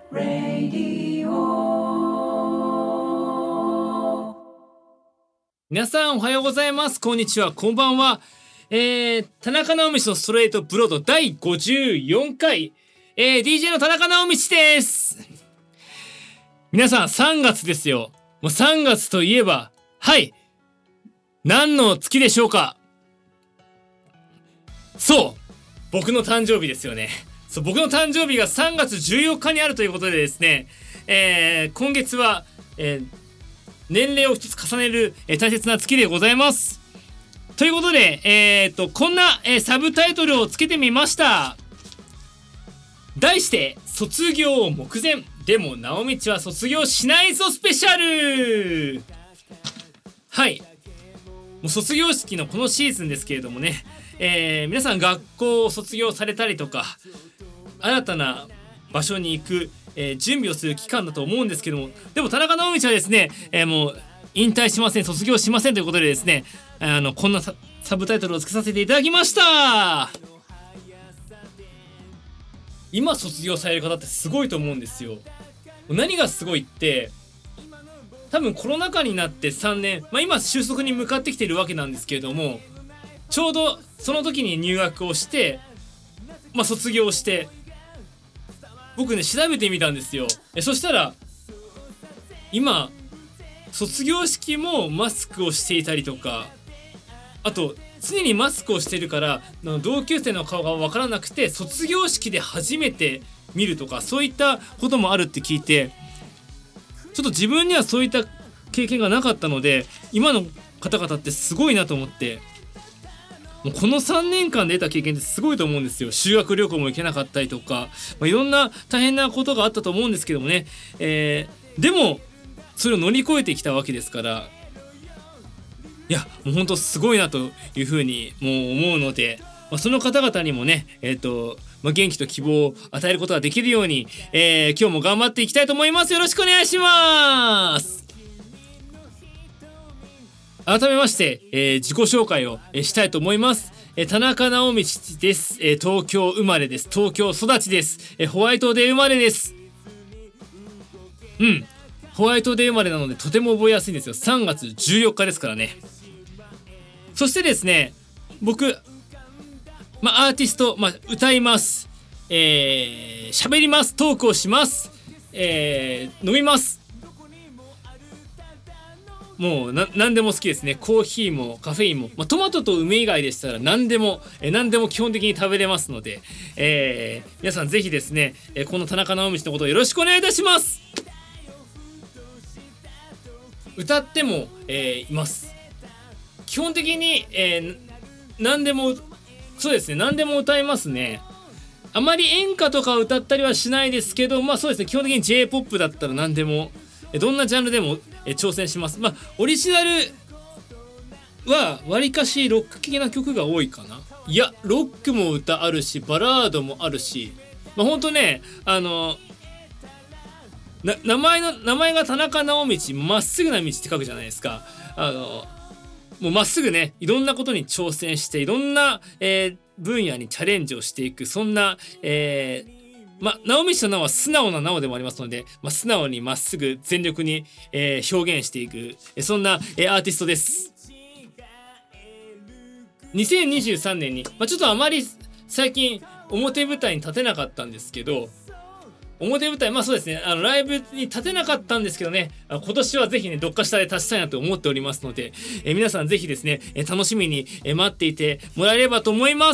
皆さんおはようございます。こんにちは、こんばんは。田中直道のストレートブロード第54回、DJ の田中直道です。皆さん3月ですよ。もう3月といえば、はい、何の月でしょうか？そう、僕の誕生日ですよね。そう、僕の誕生日が3月14日にあるということでですね、今月は、年齢を一つ重ねる、大切な月でございます。ということで、こんな、サブタイトルをつけてみました。題して卒業目前でも直道は卒業しないぞスペシャル。はい、もう卒業式のこのシーズンですけれどもね、皆さん学校を卒業されたりとか新たな場所に行く、準備をする期間だと思うんですけども、でも田中直道はですね、もう引退しません、卒業しませんということでですね、こんなサブタイトルをつけさせていただきました。今卒業される方ってすごいと思うんですよ。何がすごいって、多分コロナ禍になって3年、今収束に向かってきているわけなんですけれども、ちょうどその時に入学をして、卒業して、僕ね調べてみたんですよ。そしたら今卒業式もマスクをしていたりとか、あと常にマスクをしてるから同級生の顔が分からなくて卒業式で初めて見るとか、そういったこともあるって聞いて、ちょっと自分にはそういった経験がなかったので、今の方々ってすごいなと思って、もうこの3年間で得た経験ってすごいと思うんですよ。修学旅行も行けなかったりとか、いろんな大変なことがあったと思うんですけどもね、でもそれを乗り越えてきたわけですから、いやもう本当すごいなというふうにもう思うので、その方々にもね、元気と希望を与えることができるように、今日も頑張っていきたいと思います。よろしくお願いします。改めまして、自己紹介を、したいと思います。田中直道です。東京生まれです。東京育ちです。ホワイトデー生まれです。ホワイトデー生まれなのでとても覚えやすいんですよ。3月14日ですからね。そしてですね、僕、アーティスト、歌います、喋ります、トークをします、飲みます。もう何でも好きですね。コーヒーもカフェインも、トマトと梅以外でしたら何でも基本的に食べれますので、皆さんぜひですね、この田中直道のことをよろしくお願いいたします。歌っても、います。基本的に、何でもそうですね、何でも歌いますね。あまり演歌とか歌ったりはしないですけど、そうですね、基本的に J-POP だったら何でも、どんなジャンルでも挑戦します。オリジナルはわりかしロック系な曲が多いかな。いや、ロックも歌あるし、バラードもあるし、ほんとね、名前が田中直道、まっすぐな道って書くじゃないですか。もうまっすぐね、いろんなことに挑戦して、いろんな、分野にチャレンジをしていく、そんな、直道の名は素直な直でもありますので、素直にまっすぐ全力に、表現していく、そんな、アーティストです。2023年に、ちょっとあまり最近表舞台に立てなかったんですけど、表舞台、そうですね、ライブに立てなかったんですけどね、今年はぜひね、どっか下で立ちたいなと思っておりますので、皆さんぜひですね、楽しみに、待っていてもらえればと思います。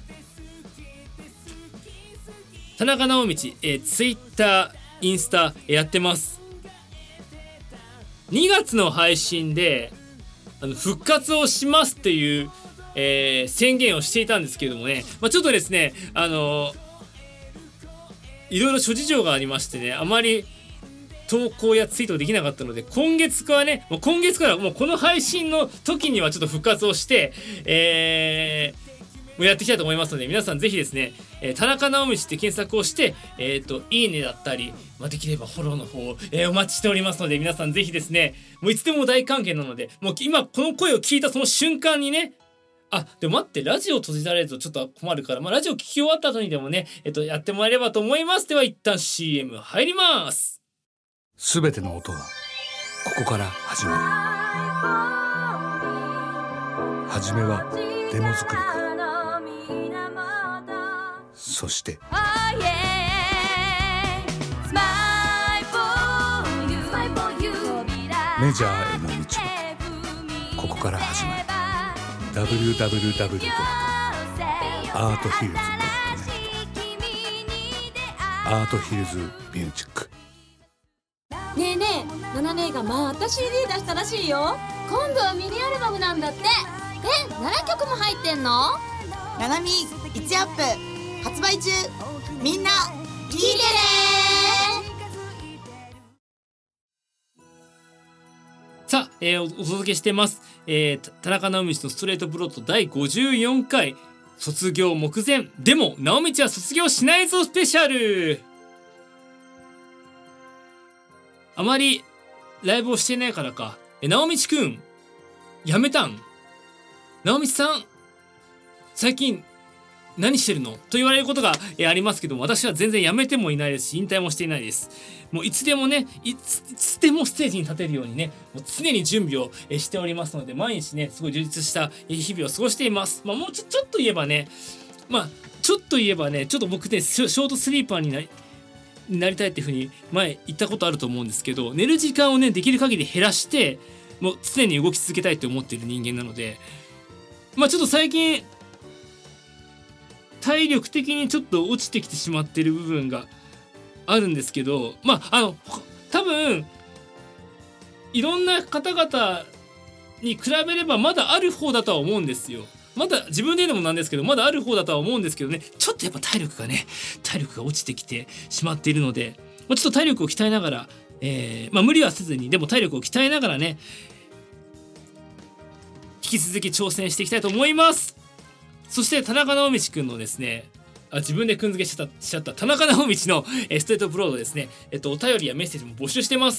田中直道、Twitter、インスタ、やってます。2月の配信で復活をしますっていう、宣言をしていたんですけれどもね、ちょっとですね、いろいろ諸事情がありましてね、あまり投稿やツイートできなかったので、今月からもうこの配信の時にはちょっと復活をして、もうやっていきたいと思いますので、皆さんぜひですね、田中直道って検索をして、いいねだったり、できればフォローの方、お待ちしておりますので、皆さんぜひですね、もういつでも大歓迎なので、もう今この声を聞いたその瞬間にね、 でも待って、ラジオ閉じられるとちょっと困るから、ラジオ聞き終わった後にでもね、やってもらえればと思います。では一旦 CM 入ります。 すべての音はここから始まる。はじめはデモ作りから、そしてメジャーへの道もここから始まる。 www.arthillsnet アートヒルズミュージック。 ねえねえ、ナナ姉がまた CD 出したらしいよ。今度はミニアルバムなんだって。7曲も入ってんの？ ナナミ1アップ発売中。みんな聞いてね。 さあ、お届けしてます、田中直道のストレートプロット第54回卒業目前でも直道は卒業しないぞスペシャル。あまりライブをしてないからか、直道くんやめたん？直道さん最近何してるのと言われることがありますけども、私は全然やめてもいないですし、引退もしていないです。もういつでもね、いつでもステージに立てるようにね、もう常に準備をしておりますので、毎日ねすごい充実した日々を過ごしています。もうちょっと言えばね、ちょっと僕ねショートスリーパーになりたいっていうふうに前言ったことあると思うんですけど、寝る時間をねできる限り減らして、もう常に動き続けたいと思っている人間なので、ちょっと最近体力的にちょっと落ちてきてしまっている部分があるんですけど、多分いろんな方々に比べればまだある方だとは思うんですよ。まだ自分で言うのもなんですけど、まだある方だとは思うんですけどね、ちょっとやっぱ体力が落ちてきてしまっているので、ちょっと体力を鍛えながら、無理はせずにでも体力を鍛えながらね、引き続き挑戦していきたいと思います。そして田中直道くんのですね、自分でくんづけしちゃった田中直道のストレートプロードですね、お便りやメッセージも募集してます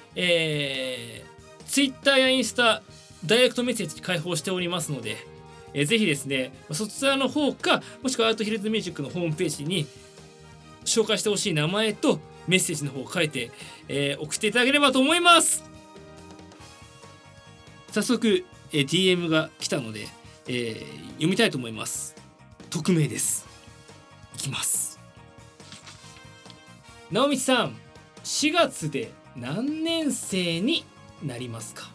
。Twitter やインスタダイレクトメッセージ開放しておりますので、ぜひですねそちらの方か、もしくはアートヒルズミュージックのホームページに紹介してほしい名前とメッセージの方を書いて、送っていただければと思います。早速、DM が来たので、読みたいと思います。匿名です。いきます。直道さん、4月で何年生になりますか？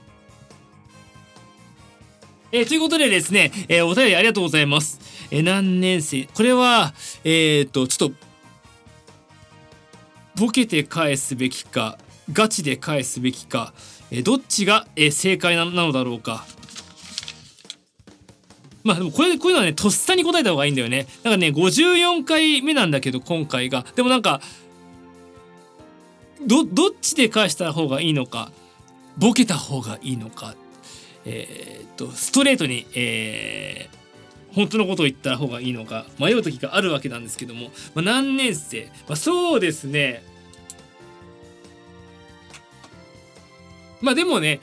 ということでですね、お便りありがとうございます。何年生、これはちょっとボケて返すべきかガチで返すべきか、どっちが正解なのだろうか。でもこういうのはねとっさに答えた方がいいんだよね。なんかね54回目なんだけど今回が、でもなんかどっちで返した方がいいのか、ボケた方がいいのか、ストレートに、本当のことを言った方がいいのか迷う時があるわけなんですけども、何年生、そうですね、でもね、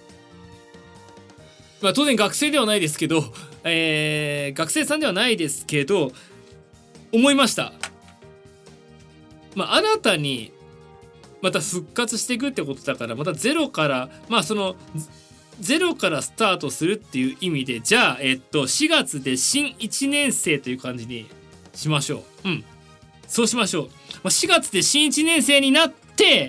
当然学生ではないですけど、学生さんではないですけど思いました。新たにまた復活していくってことだから、またゼロからゼロからスタートするっていう意味で、じゃあ4月で新1年生という感じにしましょう。そうしましょう。4月で新1年生になって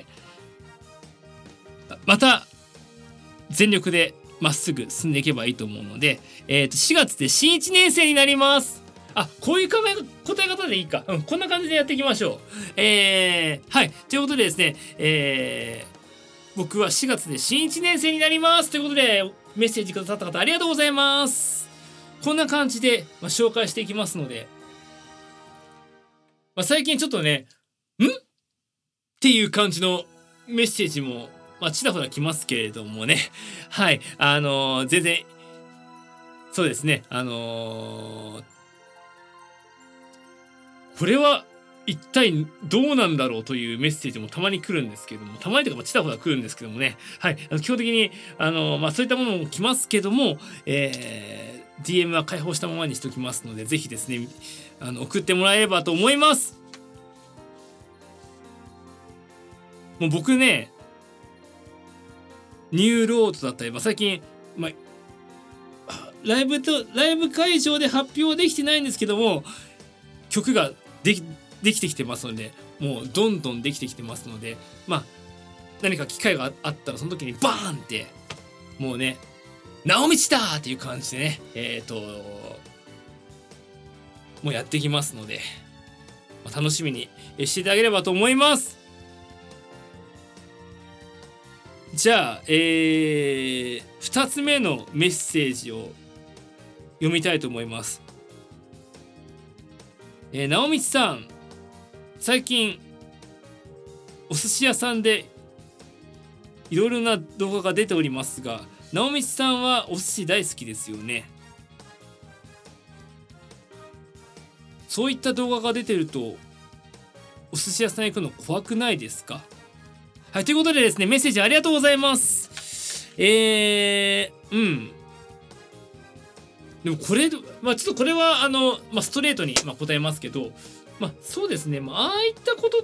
また全力でまっすぐ進んでいけばいいと思うので、4月で新1年生になります。こういう答え方でいいか、こんな感じでやっていきましょう。はいということでですね、僕は4月で新1年生になりますということでメッセージくださった方ありがとうございます。こんな感じで、紹介していきますので、最近ちょっとねっていう感じのメッセージもちらほら来ますけれどもね、はい全然そうですね、これは一体どうなんだろうというメッセージもたまに来るんですけども、たまにというかちらほら来るんですけどもね、はい基本的にそういったものも来ますけども、 DM は開放したままにしておきますので、ぜひですね送ってもらえればと思います。もう僕ねニューロードだったり、最近、ライブ会場で発表できてないんですけども、曲ができてきてますので、もうどんどんできてきてますので、何か機会があったらその時にバーンってもうね直道だっていう感じでねもうやっていきますので、楽しみにしていただければと思います。じゃあ、2つ目のメッセージを読みたいと思います。直道さん、最近お寿司屋さんでいろいろな動画が出ておりますが、直道さんはお寿司大好きですよね。そういった動画が出てるとお寿司屋さん行くの怖くないですか？はい、ということでですね、メッセージありがとうございます。でもこれ、ちょっとこれはストレートに答えますけど、そうですね、ああいったことって、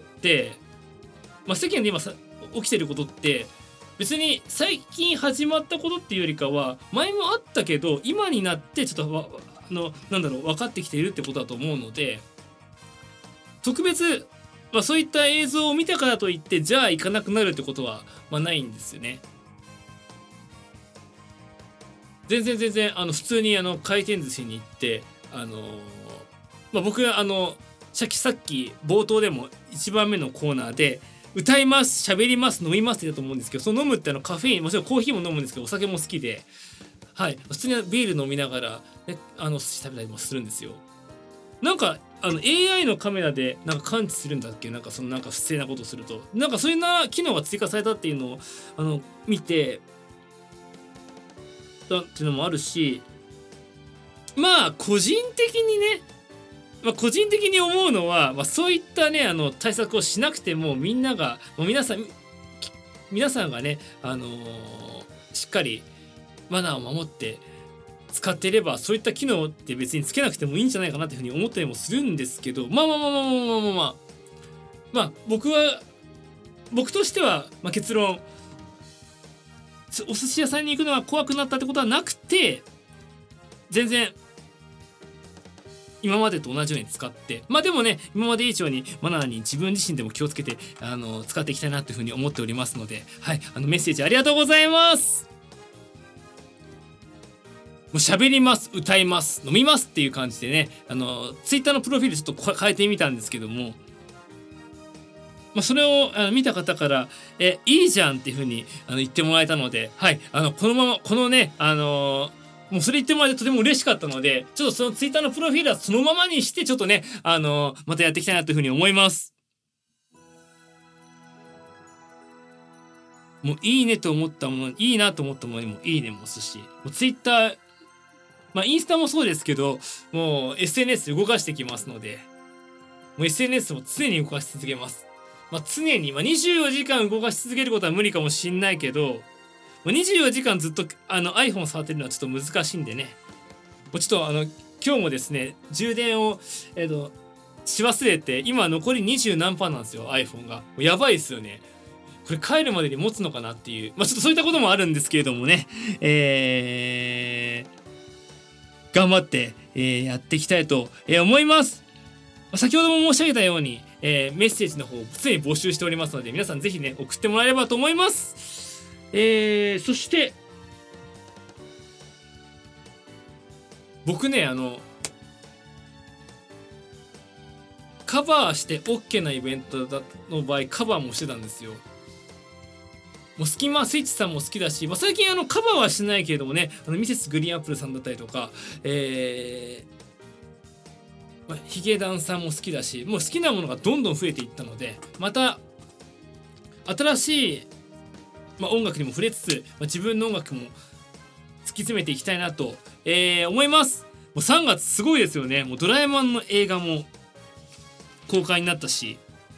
世間で今起きてることって別に最近始まったことっていうよりかは前もあったけど今になってちょっと分かってきているってことだと思うので、特別そういった映像を見たからといってじゃあ行かなくなるってことはないんですよね。全然普通に回転寿司に行って僕はさっき冒頭でも1番目のコーナーで歌います、喋ります、飲みますって言ったと思うんですけど、その飲むってカフェイン、もちろんコーヒーも飲むんですけどお酒も好きで、普通にビール飲みながら、寿司食べたりもするんですよ。AI のカメラで感知するんだっけ、不正なことをするとそういう機能が追加されたっていうのを見てたっていうのもあるし、個人的に思うのは、そういったね対策をしなくても皆さんがねしっかりマナーを守って使っていれば、そういった機能って別につけなくてもいいんじゃないかなっていうふうに思ったりもするんですけど、僕としては、結論お寿司屋さんに行くのが怖くなったってことはなくて、全然今までと同じように使って、でもね今まで以上にマナーに自分自身でも気をつけて使っていきたいなというふうに思っておりますので、メッセージありがとうございます。もう喋ります、歌います、飲みますっていう感じでねツイッターのプロフィールちょっと変えてみたんですけども、それを見た方からいいじゃんっていうふうに言ってもらえたので、このままこのねもうそれ言ってもらえてとても嬉しかったので、ちょっとそのツイッターのプロフィールはそのままにしてちょっとねまたやっていきたいなというふうに思います。もういいねと思ったもの、いいなと思ったものにもいいねも押すし、もうツイッターインスタもそうですけど、もう SNS 動かしてきますので、もう SNS も常に動かし続けます。常に、24時間動かし続けることは無理かもしんないけど、24時間ずっとiPhone 触ってるのはちょっと難しいんでね、もうちょっと今日もですね充電をし忘れて、今残り20何パーなんですよ iPhone が。もうやばいですよね。これ帰るまでに持つのかなっていう、ちょっとそういったこともあるんですけれどもね、頑張って、やっていきたいと、思います。先ほども申し上げたように、メッセージの方を常に募集しておりますので、皆さんぜひね送ってもらえればと思います。そして僕ねカバーして OK なイベントの場合カバーもしてたんですよ。もうスキマスイッチさんも好きだし、最近カバーはしないけれどもねミセスグリーンアップルさんだったりとか、ヒゲダンさんも好きだし、もう好きなものがどんどん増えていったので、また新しい、音楽にも触れつつ、自分の音楽も突き詰めていきたいなと、思います。もう3月すごいですよね。もうドラえもんの映画も公開になったし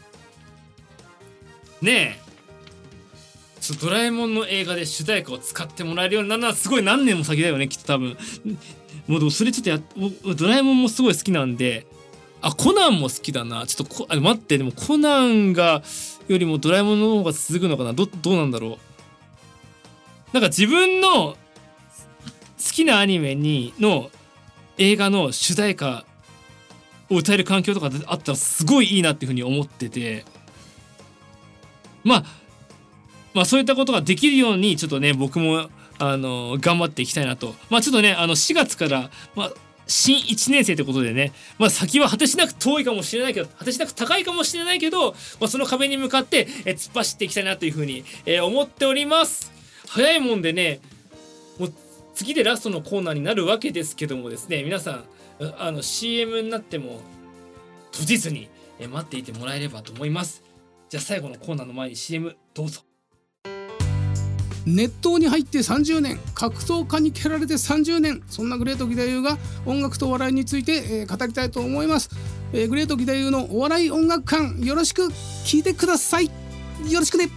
ねえ、ドラえもんの映画で主題歌を使ってもらえるようになるのはすごい何年も先だよねきっと多分。 もうでもそれちょっとドラえもんもすごい好きなんで、コナンも好きだな。ちょっと待って、でもコナンがよりもドラえもんの方が続くのかな。どうなんだろう。なんか自分の好きなアニメの映画の主題歌を歌える環境とかあったらすごいいいなっていうふうに思ってて、まあそういったことができるようにちょっとね僕も頑張っていきたいなと。ちょっとね4月から新1年生ということでね、先は果てしなく遠いかもしれないけど、果てしなく高いかもしれないけど、その壁に向かって突っ走っていきたいなというふうに思っております。早いもんでね、もう次でラストのコーナーになるわけですけどもですね、皆さんCM になっても閉じずに待っていてもらえればと思います。じゃあ最後のコーナーの前に CM どうぞ。 熱湯に入って30年、格闘家に蹴られて30年、そんなグレート義太夫が音楽とお笑いについて、語りたいと思います。グレート義太夫のお笑い音楽館、よろしく聞いてください。よろしくね。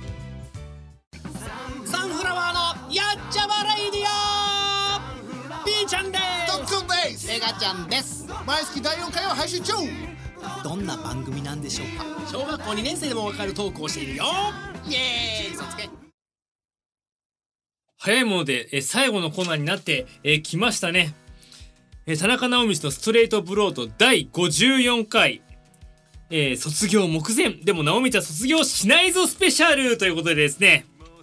サンフラワーのやっちゃまレイディオ、ピーちゃんですドックンです。 エガちゃんです。 毎月第4回を配信中。 どんな番組なんでしょうか。小学校2年生でもわかるトークをしているよ。イエーイ、そつけ。 早いもので最後のコーナーになってきましたね。田中直道のストレートブロード第54回、卒業目前でも直道は卒業しないぞスペシャルということでですね、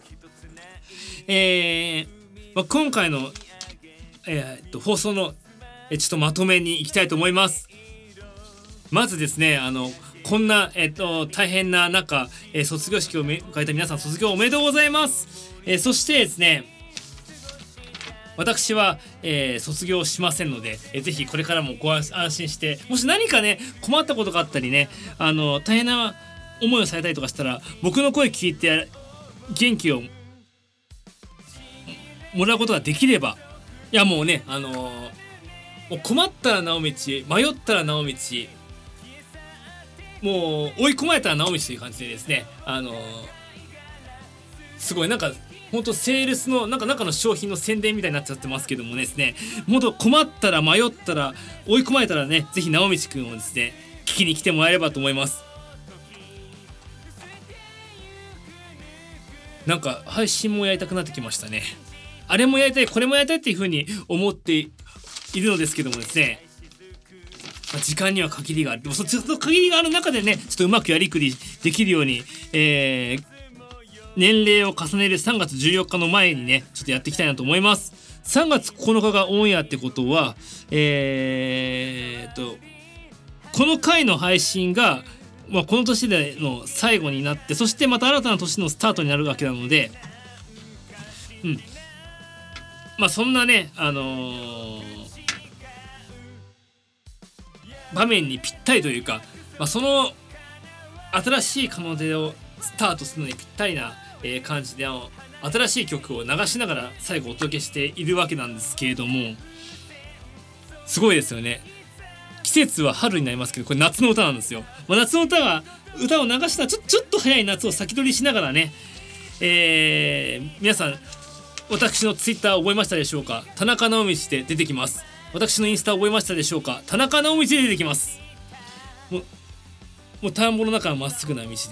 今回の、放送のちょっとまとめにいきたいと思います。まずですね、こんな、大変な中、卒業式を迎えた皆さん、卒業おめでとうございます。そしてですね、私は、卒業しませんので、ぜひこれからもご安心して、もし何かね困ったことがあったりね、大変な思いをされたりとかしたら、僕の声聞いて元気をもらうことができれば、いやもうね、もう困ったら直道、迷ったら直道、もう追い込まれたら直道という感じでですね、すごいなんか本当セールスの中の商品の宣伝みたいになっちゃってますけどもですね、本当困ったら迷ったら追い込まれたらね、ぜひ直道くんをですね聞きに来てもらえればと思います。なんか配信もやりたくなってきましたね。あれもやりたいこれもやりたいっていう風に思っているのですけどもですね、時間には限りがある。でもその限りがある中でね、ちょっとうまくやりくりできるように、年齢を重ねる3月14日の前にねちょっとやっていきたいなと思います。3月9日がオンエアってことは、この回の配信が、この年での最後になって、そしてまた新たな年のスタートになるわけなので、そんなね場面にぴったりというか、その新しい可能性をスタートするのにぴったりな感じで新しい曲を流しながら最後お届けしているわけなんですけれども、すごいですよね。季節は春になりますけど、これ夏の歌なんですよ。夏の歌を流したらちょっと早い夏を先取りしながらね、皆さん私のツイッター覚えましたでしょうか。田中直道で出てきます。私のインスタ覚えましたでしょうか。田中直道で出てきます。もう田んぼの中はまっすぐな道です。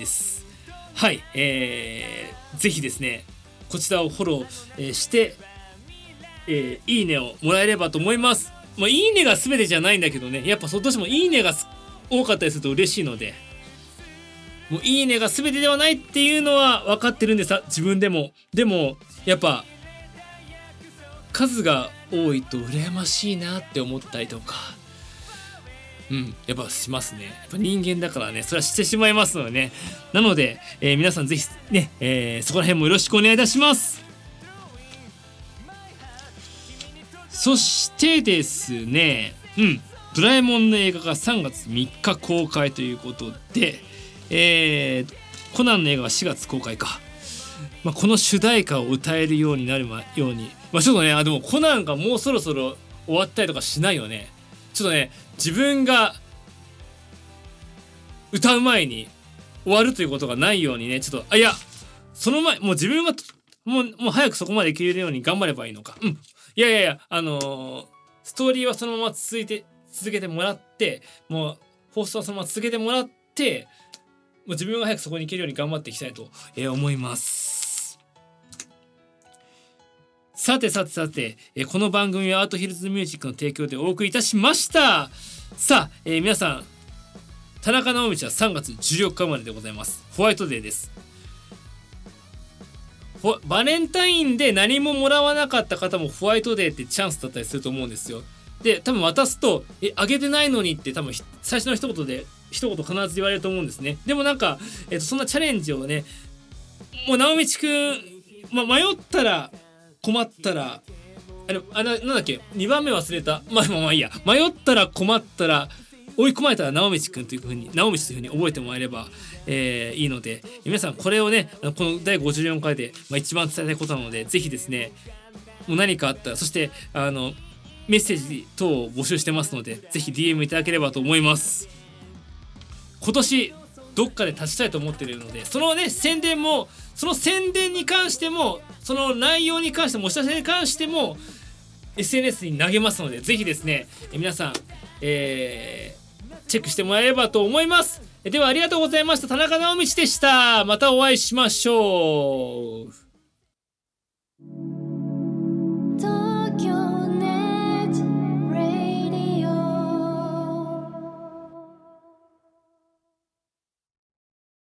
はい、ぜひですねこちらをフォロー、して、いいねをもらえればと思います。いいねが全てじゃないんだけどね、やっぱどうしてもいいねが多かったりすると嬉しいので、もういいねが全てではないっていうのは分かってるんです。自分でも。でもやっぱ数が多いと羨ましいなって思ったりとか、やっぱしますね。やっぱ人間だからね、それはしてしまいますのでね。なので、皆さんぜひね、そこら辺もよろしくお願いいたします。そしてですね、ドラえもんの映画が3月3日公開ということで、コナンの映画は4月公開か。この主題歌を歌えるようになるように、ちょっとね、でもコナンがもうそろそろ終わったりとかしないよね。ちょっとね、自分が歌う前に終わるということがないようにね、ちょっといやその前もう自分がもう早くそこまでいけるように頑張ればいいのか。いやストーリーはそのまま続けてもらって、もう放送はそのまま続けてもらって、もう自分が早くそこに行けるように頑張っていきたいと思います。さて、この番組はアートヒルズミュージックの提供でお送りいたしました。さあ、皆さん、田中直道は3月14日まででございます。ホワイトデーです。バレンタインで何ももらわなかった方もホワイトデーってチャンスだったりすると思うんですよ。で、多分渡すとあげてないのにって多分最初の一言必ず言われると思うんですね。でもなんか、そんなチャレンジをね、もう直道くん、迷ったら困ったらなんだっけ、2番目忘れた。まあいいや。迷ったら困ったら追い込まれたら直道くんという風に覚えてもらえれば、いいので、皆さんこれをね、この第54回で、一番伝えたいことなので、ぜひですね、もう何かあったら、そしてメッセージ等を募集してますので、ぜひ DM いただければと思います。今年どっかで立ちたいと思っているので、そのね宣伝に関しても、その内容に関しても、お知らせに関しても SNS に投げますので、ぜひですね、皆さん、チェックしてもらえればと思います。ではありがとうございました。田中直道でした。またお会いしましょう。